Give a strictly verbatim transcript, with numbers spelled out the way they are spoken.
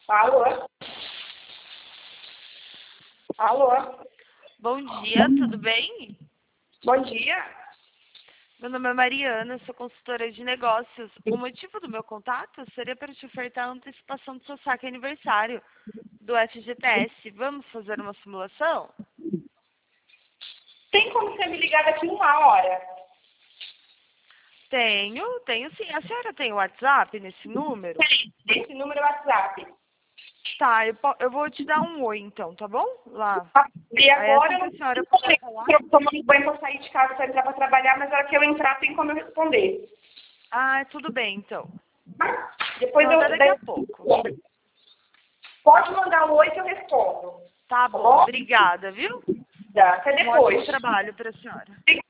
Alô? Alô? Bom dia, tudo bem? Bom dia. Meu nome é Mariana, sou consultora de negócios. O motivo do meu contato seria para te ofertar a antecipação do seu saque aniversário do F G T S. Vamos fazer uma simulação? Tem como você me ligar daqui uma hora? Tenho, tenho sim. A senhora tem o WhatsApp nesse número? Esse número é WhatsApp. Tá, eu, po- eu vou te dar um oi então, tá bom? Lá. E Aí agora assim eu que não a senhora tenho como puder falar. eu tomando banho para sair de casa para entrar para trabalhar, mas na hora que eu entrar tem como eu responder. Ah, tudo bem então. Depois Então eu... até daqui a pouco. Pode mandar um oi que eu respondo. Tá Tá bom, bom? obrigada, viu? Tá, até Um ótimo depois. trabalho para a senhora.